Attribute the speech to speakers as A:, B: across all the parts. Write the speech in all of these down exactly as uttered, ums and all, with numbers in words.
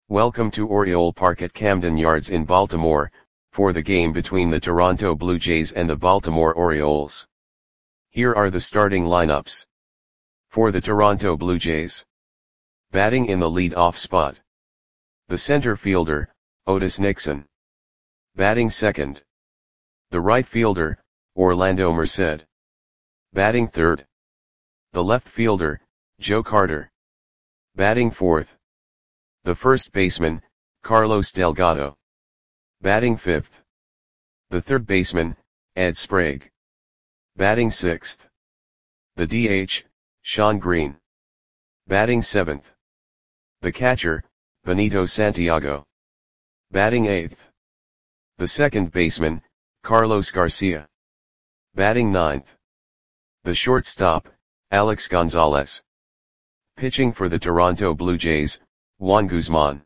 A: Welcome to Oriole Park at Camden Yards in Baltimore, for the game between the Toronto Blue Jays and the Baltimore Orioles. Here are the starting lineups. For the Toronto Blue Jays. Batting in the lead-off spot. The center fielder, Otis Nixon. Batting second. The right fielder, Orlando Merced. Batting third. The left fielder, Joe Carter. Batting fourth. The first baseman, Carlos Delgado. Batting fifth. The third baseman, Ed Sprague. Batting sixth. The D H, Shawn Green. Batting seventh. The catcher, Benito Santiago. Batting eighth. The second baseman, Carlos Garcia. Batting ninth. The shortstop, Alex Gonzalez. Pitching for the Toronto Blue Jays, Juan Guzman.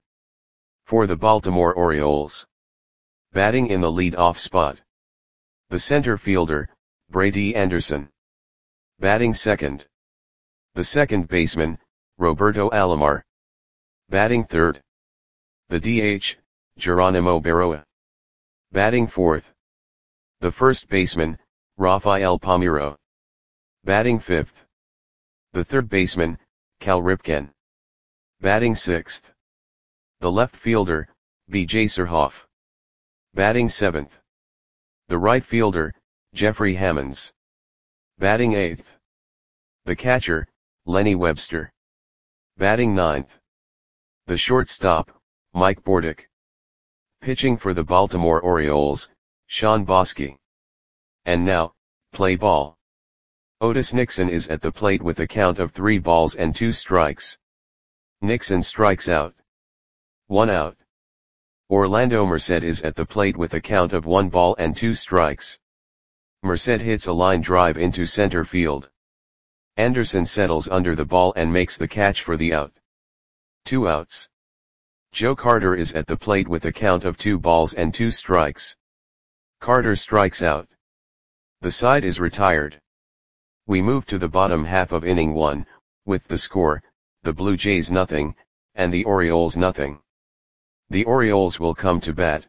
A: For the Baltimore Orioles. Batting in the lead-off spot. The center fielder, Brady Anderson. Batting second. The second baseman, Roberto Alomar. Batting third. The D H, Geronimo Berroa. Batting fourth. The first baseman, Rafael Palmeiro. Batting fifth. The third baseman, Cal Ripken. Batting sixth. The left fielder, B J Surhoff. Batting seventh. The right fielder, Jeffrey Hammonds. Batting eighth. The catcher, Lenny Webster. Batting ninth. The shortstop, Mike Bordick. Pitching for the Baltimore Orioles, Sean Bosky. And now, play ball. Otis Nixon is at the plate with a count of three balls and two strikes. Nixon strikes out. One out. Orlando Merced is at the plate with a count of one ball and two strikes. Merced hits a line drive into center field. Anderson settles under the ball and makes the catch for the out. Two outs. Joe Carter is at the plate with a count of two balls and two strikes. Carter strikes out. The side is retired. We move to the bottom half of inning one, with the score, the Blue Jays nothing, and the Orioles nothing. The Orioles will come to bat.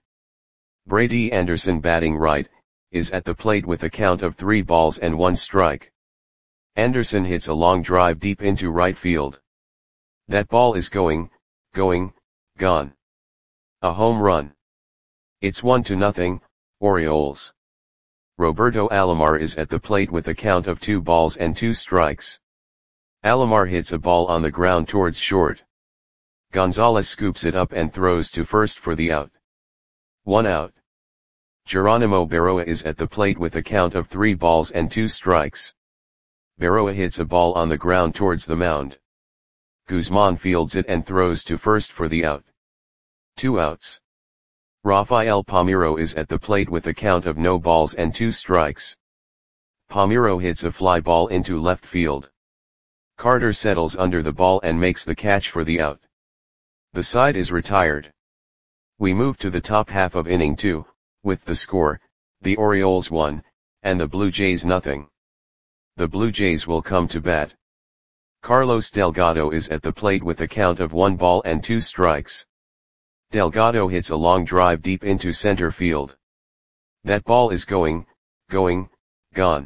A: Brady Anderson, batting right, is at the plate with a count of three balls and one strike. Anderson hits a long drive deep into right field. That ball is going, going, gone. A home run. It's one to nothing, Orioles. Roberto Alomar is at the plate with a count of two balls and two strikes. Alomar hits a ball on the ground towards short. Gonzalez scoops it up and throws to first for the out. One out. Geronimo Berroa is at the plate with a count of three balls and two strikes. Berroa hits a ball on the ground towards the mound. Guzman fields it and throws to first for the out. Two outs. Rafael Palmeiro is at the plate with a count of no balls and two strikes. Palmeiro hits a fly ball into left field. Carter settles under the ball and makes the catch for the out. The side is retired. We move to the top half of inning two, with the score, the Orioles one, and the Blue Jays nothing. The Blue Jays will come to bat. Carlos Delgado is at the plate with a count of one ball and two strikes. Delgado hits a long drive deep into center field. That ball is going, going, gone.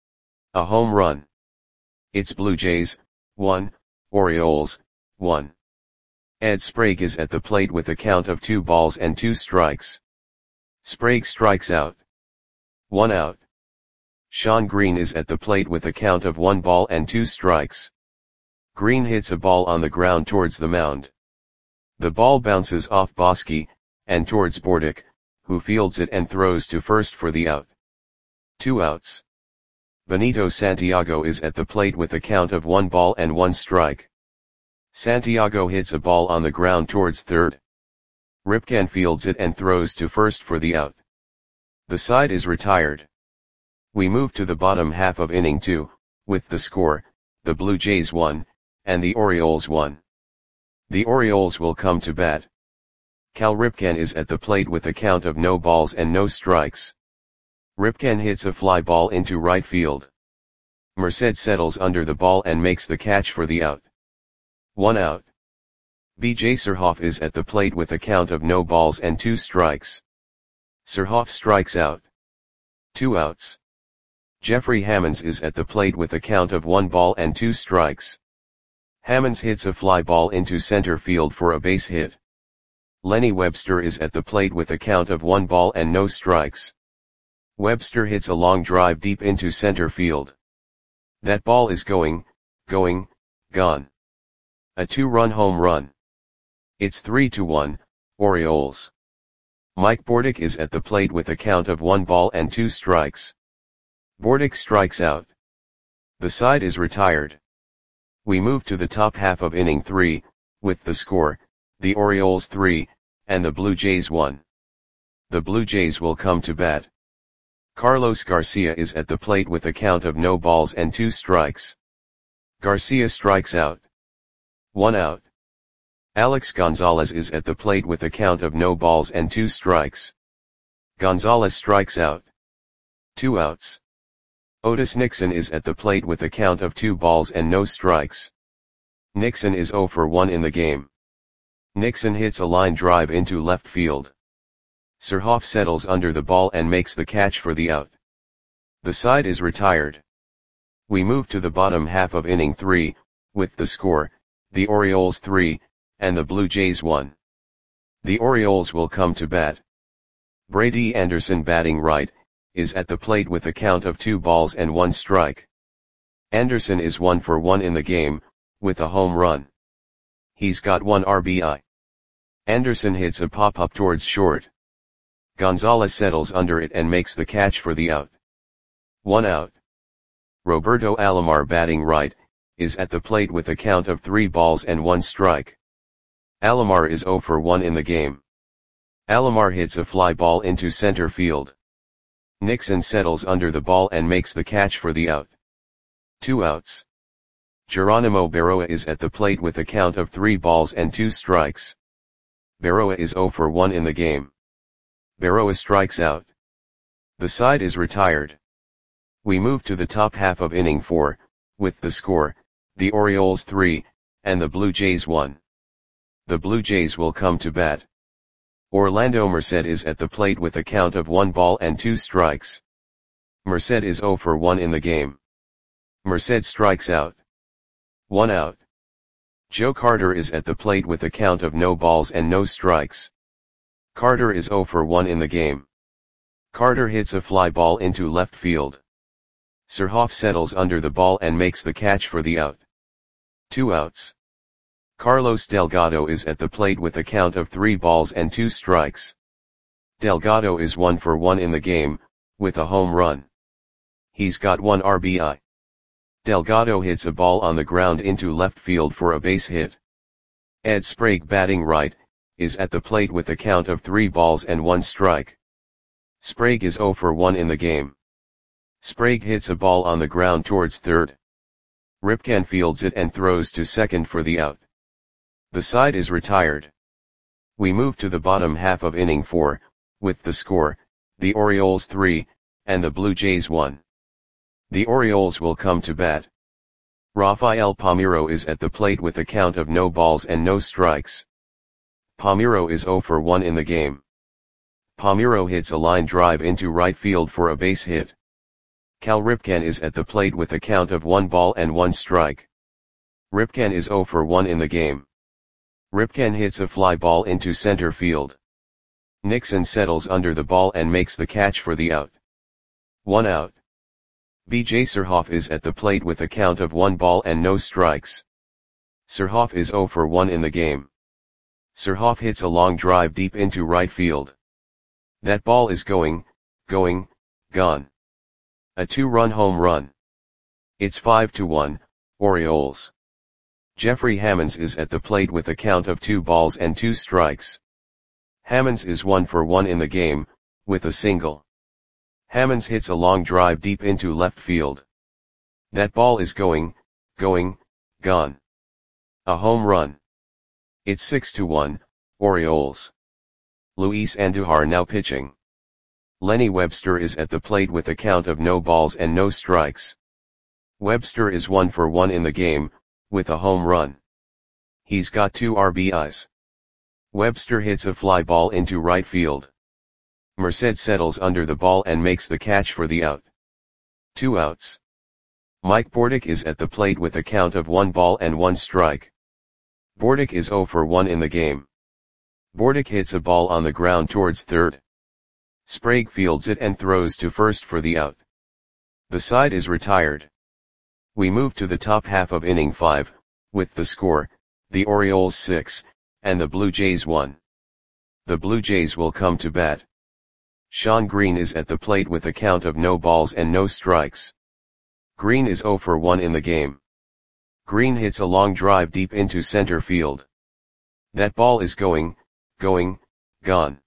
A: A home run. It's Blue Jays, one, Orioles, one. Ed Sprague is at the plate with a count of two balls and two strikes. Sprague strikes out. One out. Shawn Green is at the plate with a count of one ball and two strikes. Green hits a ball on the ground towards the mound. The ball bounces off Bosky, and towards Bordick, who fields it and throws to first for the out. Two outs. Benito Santiago is at the plate with a count of one ball and one strike. Santiago hits a ball on the ground towards third. Ripken fields it and throws to first for the out. The side is retired. We move to the bottom half of inning two, with the score, the Blue Jays one, and the Orioles one. The Orioles will come to bat. Cal Ripken is at the plate with a count of no balls and no strikes. Ripken hits a fly ball into right field. Merced settles under the ball and makes the catch for the out. One out. B J Surhoff is at the plate with a count of no balls and two strikes. Surhoff strikes out. Two outs. Jeffrey Hammonds is at the plate with a count of one ball and two strikes. Hammonds hits a fly ball into center field for a base hit. Lenny Webster is at the plate with a count of one ball and no strikes. Webster hits a long drive deep into center field. That ball is going, going, gone. A two-run home run. It's three to one, Orioles. Mike Bordick is at the plate with a count of one ball and two strikes. Bordick strikes out. The side is retired. We move to the top half of inning three, with the score, the Orioles three, and the Blue Jays one. The Blue Jays will come to bat. Carlos Garcia is at the plate with a count of no balls and two strikes. Garcia strikes out. One out. Alex Gonzalez is at the plate with a count of no balls and two strikes. Gonzalez strikes out. Two outs. Otis Nixon is at the plate with a count of two balls and no strikes. Nixon is oh for one in the game. Nixon hits a line drive into left field. Surhoff settles under the ball and makes the catch for the out. The side is retired. We move to the bottom half of inning three, with the score, the Orioles three, and the Blue Jays one. The Orioles will come to bat. Brady Anderson, batting right, is at the plate with a count of two balls and one strike. Anderson is one for one in the game, with a home run. He's got one R B I. Anderson hits a pop-up towards short. Gonzalez settles under it and makes the catch for the out. One out. Roberto Alomar, batting right, is at the plate with a count of three balls and one strike. Alomar is oh for one in the game. Alomar hits a fly ball into center field. Nixon settles under the ball and makes the catch for the out. Two outs. Geronimo Berroa is at the plate with a count of three balls and two strikes. Berroa is oh for one in the game. Berroa strikes out. The side is retired. We move to the top half of inning four, with the score, the Orioles three, and the Blue Jays one. The Blue Jays will come to bat. Orlando Merced is at the plate with a count of one ball and two strikes. Merced is oh for one in the game. Merced strikes out. One out. Joe Carter is at the plate with a count of no balls and no strikes. Carter is oh for one in the game. Carter hits a fly ball into left field. Surhoff settles under the ball and makes the catch for the out. Two outs. Carlos Delgado is at the plate with a count of three balls and two strikes. Delgado is one for one in the game, with a home run. He's got one R B I. Delgado hits a ball on the ground into left field for a base hit. Ed Sprague, batting right, is at the plate with a count of three balls and one strike. Sprague is oh for one in the game. Sprague hits a ball on the ground towards third. Ripken fields it and throws to second for the out. The side is retired. We move to the bottom half of inning four, with the score, the Orioles three, and the Blue Jays one. The Orioles will come to bat. Rafael Palmeiro is at the plate with a count of no balls and no strikes. Palmeiro is oh for one in the game. Palmeiro hits a line drive into right field for a base hit. Cal Ripken is at the plate with a count of one ball and one strike. Ripken is oh for one in the game. Ripken hits a fly ball into center field. Nixon settles under the ball and makes the catch for the out. One out. B J Surhoff is at the plate with a count of one ball and no strikes. Surhoff is oh for one in the game. Surhoff hits a long drive deep into right field. That ball is going, going, gone. A two-run home run. It's five to one, Orioles. Jeffrey Hammonds is at the plate with a count of two balls and two strikes. Hammonds is one for one in the game, with a single. Hammonds hits a long drive deep into left field. That ball is going, going, gone. A home run. It's six to one, Orioles. Luis Andujar now pitching. Lenny Webster is at the plate with a count of no balls and no strikes. Webster is one for one in the game, with a home run. He's got two R B Is. Webster hits a fly ball into right field. Merced settles under the ball and makes the catch for the out. Two outs. Mike Bordick is at the plate with a count of one ball and one strike. Bordick is zero for one in the game. Bordick hits a ball on the ground towards third. Sprague fields it and throws to first for the out. The side is retired. We move to the top half of inning five, with the score, the Orioles six, and the Blue Jays one. The Blue Jays will come to bat. Shawn Green is at the plate with a count of no balls and no strikes. Green is zero for one in the game. Green hits a long drive deep into center field. That ball is going, going, gone.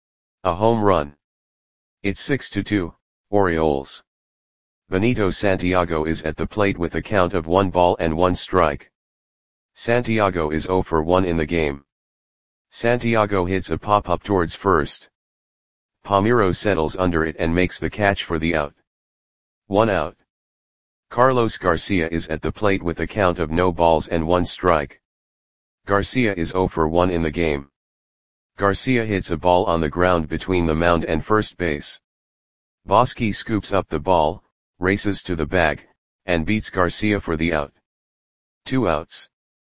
A: A home run. It's six to two, Orioles. Benito Santiago is at the plate with a count of one ball and one strike. Santiago is zero for one in the game. Santiago hits a pop-up towards first. Palmeiro settles under it and makes the catch for the out. One out. Carlos Garcia is at the plate with a count of no balls and one strike. Garcia is zero for one in the game. Garcia hits a ball on the ground between the mound and first base. Bosky scoops up the ball, races to the bag, and beats Garcia for the out. Two outs.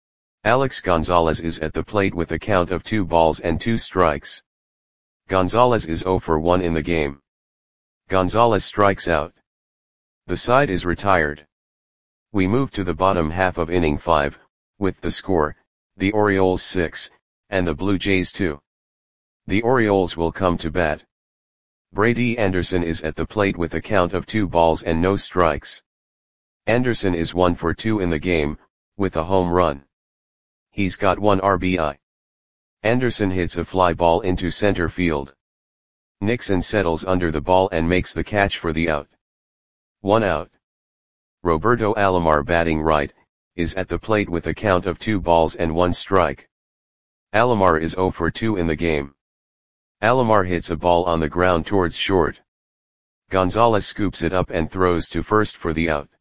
A: Alex Gonzalez is at the plate with a count of two balls and two strikes. Gonzalez is zero for one in the game. Gonzalez strikes out. The side is retired. We move to the bottom half of inning five, with the score, the Orioles six, and the Blue Jays two. The Orioles will come to bat. Brady Anderson is at the plate with a count of two balls and no strikes. Anderson is one for two in the game, with a home run. He's got one R B I. Anderson hits a fly ball into center field. Nixon settles under the ball and makes the catch for the out. One out. Roberto Alomar, batting right, is at the plate with a count of two balls and one strike. Alomar is zero for two in the game. Alomar hits a ball on the ground towards short. Gonzalez scoops it up and throws to first for the out.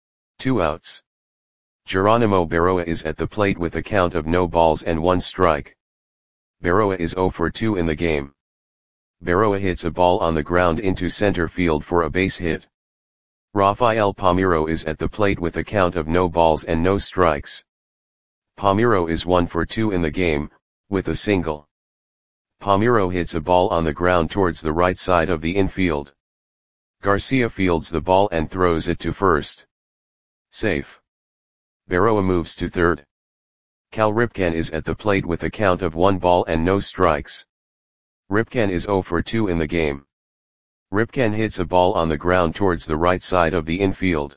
A: Two outs. Geronimo Berroa is at the plate with a count of no balls and one strike. Berroa is zero for two in the game. Berroa hits a ball on the ground into center field for a base hit. Rafael Palmeiro is at the plate with a count of no balls and no strikes. Palmeiro is one for two in the game, with a single. Palmeiro hits a ball on the ground towards the right side of the infield. Garcia fields the ball and throws it to first. Safe. Berroa moves to third. Cal Ripken is at the plate with a count of one ball and no strikes. Ripken is zero for two in the game. Ripken hits a ball on the ground towards the right side of the infield.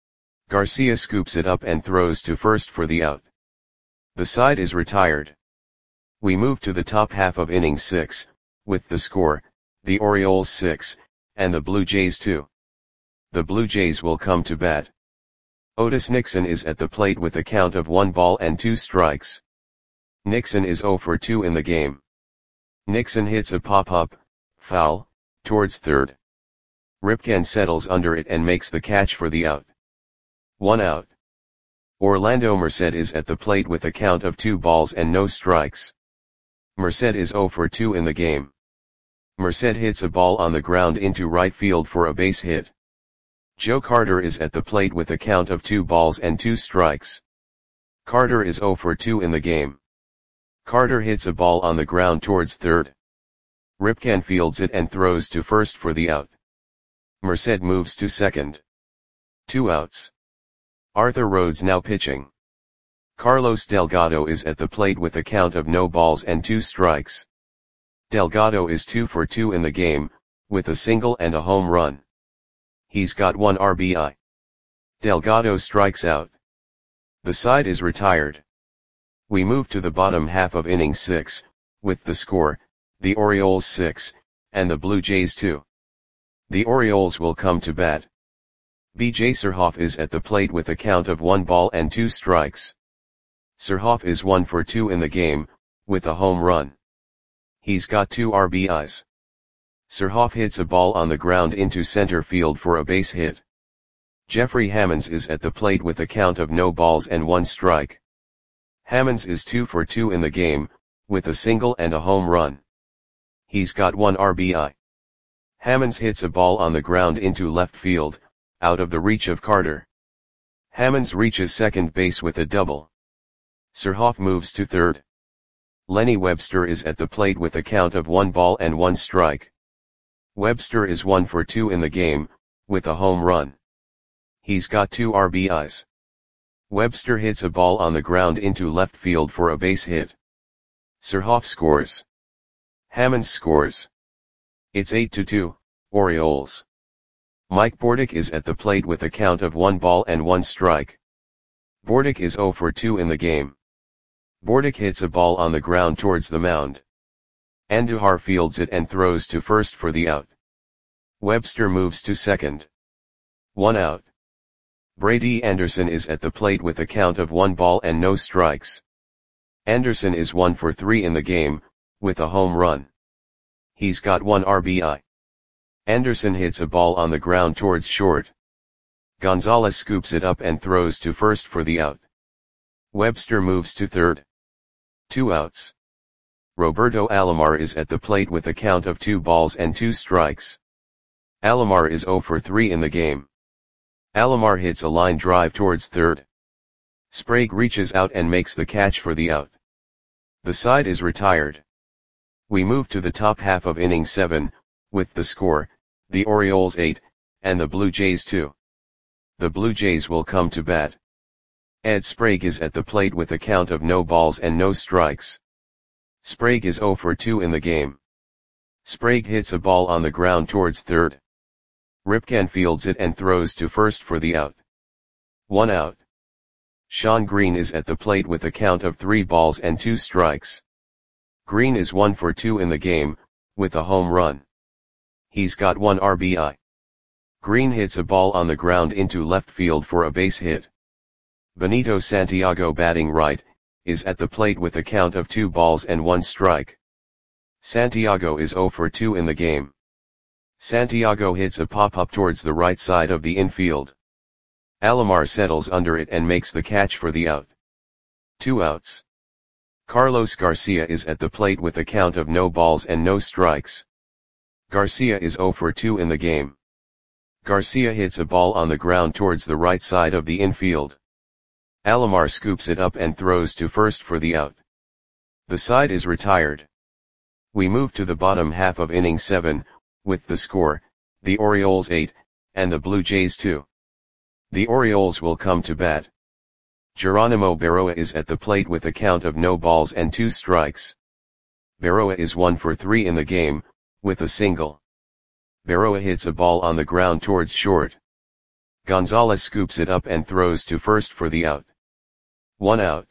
A: Garcia scoops it up and throws to first for the out. The side is retired. We move to the top half of inning six, with the score, the Orioles six, and the Blue Jays two. The Blue Jays will come to bat. Otis Nixon is at the plate with a count of one ball and two strikes. Nixon is zero for two in the game. Nixon hits a pop-up, foul, towards third. Ripken settles under it and makes the catch for the out. One out. Orlando Merced is at the plate with a count of two balls and no strikes. Merced is zero for two in the game. Merced hits a ball on the ground into right field for a base hit. Joe Carter is at the plate with a count of two balls and two strikes. Carter is zero for two in the game. Carter hits a ball on the ground towards third. Ripken fields it and throws to first for the out. Merced moves to second. Two outs. Arthur Rhodes now pitching. Carlos Delgado is at the plate with a count of no balls and two strikes. Delgado is two for two in the game, with a single and a home run. He's got one R B I. Delgado strikes out. The side is retired. We move to the bottom half of inning six, with the score, the Orioles six, and the Blue Jays two. The Orioles will come to bat. B J Surhoff is at the plate with a count of one ball and two strikes. Surhoff is one for two in the game, with a home run. He's got two R B Is. Surhoff hits a ball on the ground into center field for a base hit. Jeffrey Hammonds is at the plate with a count of no balls and one strike. Hammonds is two for two in the game, with a single and a home run. He's got one R B I. Hammonds hits a ball on the ground into left field, out of the reach of Carter. Hammonds reaches second base with a double. Surhoff moves to third. Lenny Webster is at the plate with a count of one ball and one strike. Webster is one for two in the game, with a home run. He's got two R B Is. Webster hits a ball on the ground into left field for a base hit. Surhoff scores. Hammonds scores. It's eight to two, Orioles. Mike Bordick is at the plate with a count of one ball and one strike. Bordick is zero for two in the game. Bordick hits a ball on the ground towards the mound. Andujar fields it and throws to first for the out. Webster moves to second. One out. Brady Anderson is at the plate with a count of one ball and no strikes. Anderson is one for three in the game, with a home run. He's got one R B I. Anderson hits a ball on the ground towards short. Gonzalez scoops it up and throws to first for the out. Webster moves to third. Two outs. Roberto Alomar is at the plate with a count of two balls and two strikes. Alomar is zero for three in the game. Alomar hits a line drive towards third. Sprague reaches out and makes the catch for the out. The side is retired. We move to the top half of inning seven, with the score, the Orioles eight, and the Blue Jays two. The Blue Jays will come to bat. Ed Sprague is at the plate with a count of no balls and no strikes. Sprague is zero for two in the game. Sprague hits a ball on the ground towards third. Ripken fields it and throws to first for the out. One out. Sean Green is at the plate with a count of three balls and two strikes. Green is one for two in the game, with a home run. He's got one R B I. Green hits a ball on the ground into left field for a base hit. Benito Santiago, batting right, is at the plate with a count of two balls and one strike. Santiago is zero for two in the game. Santiago hits a pop-up towards the right side of the infield. Alomar settles under it and makes the catch for the out. Two outs. Carlos Garcia is at the plate with a count of no balls and no strikes. Garcia is zero for two in the game. Garcia hits a ball on the ground towards the right side of the infield. Alomar scoops it up and throws to first for the out. The side is retired. We move to the bottom half of inning seven, with the score, the Orioles eight, and the Blue Jays two. The Orioles will come to bat. Geronimo Berroa is at the plate with a count of no balls and two strikes. Berroa is one for three in the game, with a single. Berroa hits a ball on the ground towards short. Gonzalez scoops it up and throws to first for the out. One out.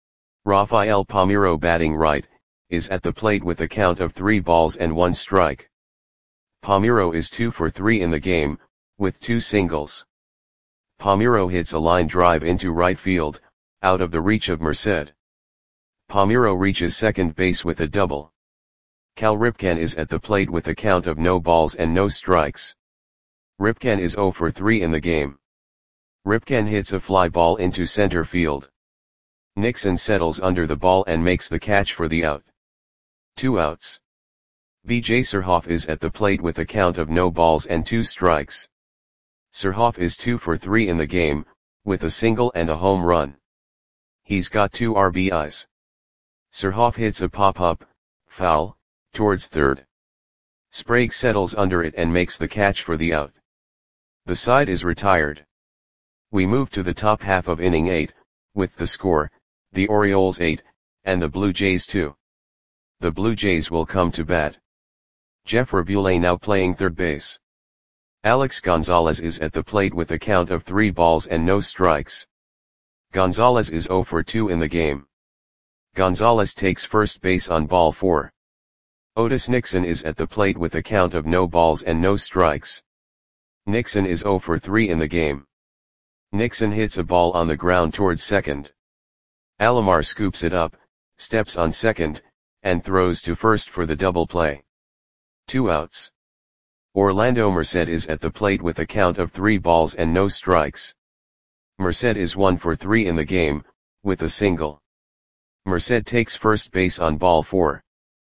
A: Rafael Palmeiro, batting right, is at the plate with a count of three balls and one strike. Palmeiro is two for three in the game, with two singles. Palmeiro hits a line drive into right field, out of the reach of Merced. Palmeiro reaches second base with a double. Cal Ripken is at the plate with a count of no balls and no strikes. Ripken is zero for three in the game. Ripken hits a fly ball into center field. Nixon settles under the ball and makes the catch for the out. Two outs. B J Surhoff is at the plate with a count of no balls and two strikes. Surhoff is two for three in the game, with a single and a home run. He's got two R B Is. Surhoff hits a pop-up, foul, towards third. Sprague settles under it and makes the catch for the out. The side is retired. We move to the top half of inning eight, with the score, the Orioles eight, and the Blue Jays two. The Blue Jays will come to bat. Jeff Rabule now playing third base. Alex Gonzalez is at the plate with a count of three balls and no strikes. Gonzalez is zero for two in the game. Gonzalez takes first base on ball four. Otis Nixon is at the plate with a count of no balls and no strikes. Nixon is zero for three in the game. Nixon hits a ball on the ground towards second. Alomar scoops it up, steps on second, and throws to first for the double play. Two outs. Orlando Merced is at the plate with a count of three balls and no strikes. Merced is one for three in the game, with a single. Merced takes first base on ball four.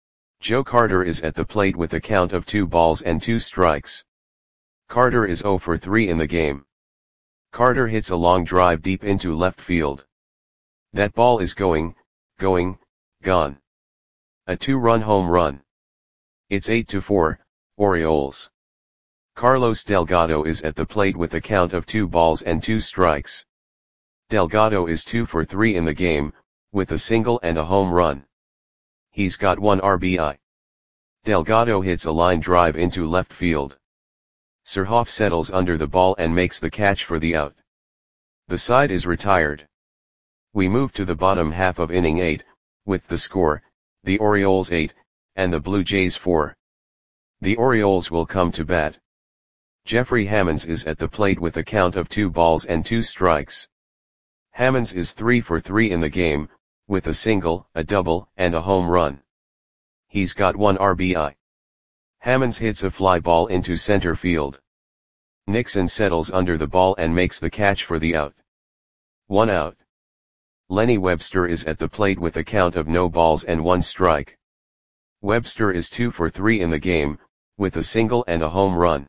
A: Joe Carter is at the plate with a count of two balls and two strikes. Carter is zero for three in the game. Carter hits a long drive deep into left field. That ball is going, going, gone. A two-run home run. It's eight to four, Orioles. Carlos Delgado is at the plate with a count of two balls and two strikes. Delgado is two for three in the game, with a single and a home run. He's got one R B I. Delgado hits a line drive into left field. Surhoff settles under the ball and makes the catch for the out. The side is retired. We move to the bottom half of inning eight, with the score, the Orioles eight, and the Blue Jays four. The Orioles will come to bat. Jeffrey Hammonds is at the plate with a count of two balls and two strikes. Hammonds is three for three in the game, with a single, a double, and a home run. He's got one R B I. Hammonds hits a fly ball into center field. Nixon settles under the ball and makes the catch for the out. One out. Lenny Webster is at the plate with a count of no balls and one strike. Webster is two for three in the game, with a single and a home run.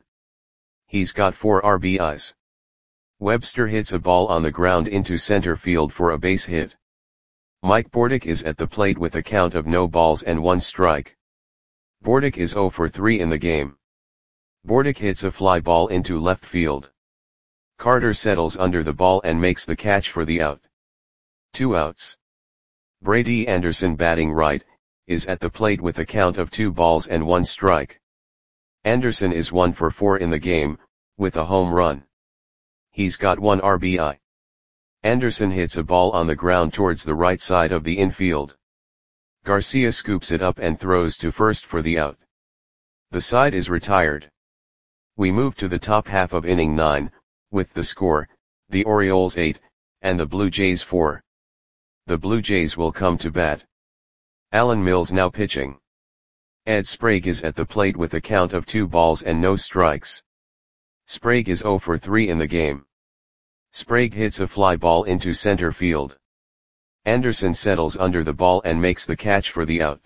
A: He's got four R B Is. Webster hits a ball on the ground into center field for a base hit. Mike Bordick is at the plate with a count of no balls and one strike. Bordick is zero for three in the game. Bordick hits a fly ball into left field. Carter settles under the ball and makes the catch for the out. Two outs. Brady Anderson, batting right, is at the plate with a count of two balls and one strike. Anderson is one for four in the game, with a home run. He's got one R B I. Anderson hits a ball on the ground towards the right side of the infield. Garcia scoops it up and throws to first for the out. The side is retired. We move to the top half of inning nine, with the score, the Orioles eight, and the Blue Jays four. The Blue Jays will come to bat. Alan Mills now pitching. Ed Sprague is at the plate with a count of two balls and no strikes. Sprague is zero for three in the game. Sprague hits a fly ball into center field. Anderson settles under the ball and makes the catch for the out.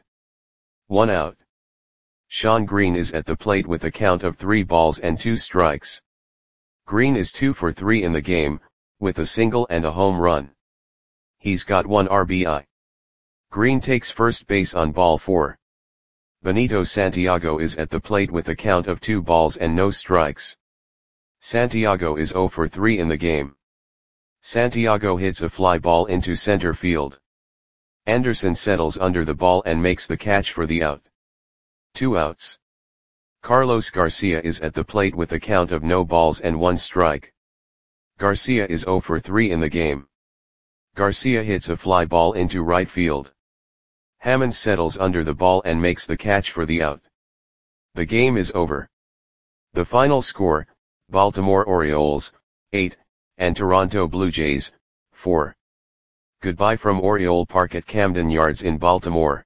A: One out. Sean Green is at the plate with a count of three balls and two strikes. Green is two for three in the game, with a single and a home run. He's got one R B I. Green takes first base on ball four. Benito Santiago is at the plate with a count of two balls and no strikes. Santiago is zero for three in the game. Santiago hits a fly ball into center field. Anderson settles under the ball and makes the catch for the out. Two outs. Carlos Garcia is at the plate with a count of no balls and one strike. Garcia is zero for three in the game. Garcia hits a fly ball into right field. Hammond settles under the ball and makes the catch for the out. The game is over. The final score, Baltimore Orioles, eight, and Toronto Blue Jays, four. Goodbye from Oriole Park at Camden Yards in Baltimore.